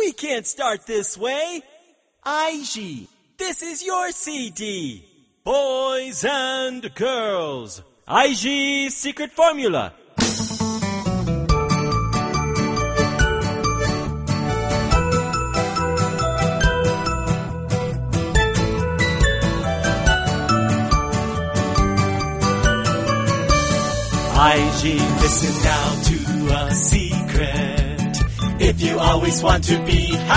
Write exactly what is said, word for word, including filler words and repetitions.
We can't start this way. I G, this is your C D. Boys and girls, I G secret formula. I G, listen now to a secret. If you always want to be happy,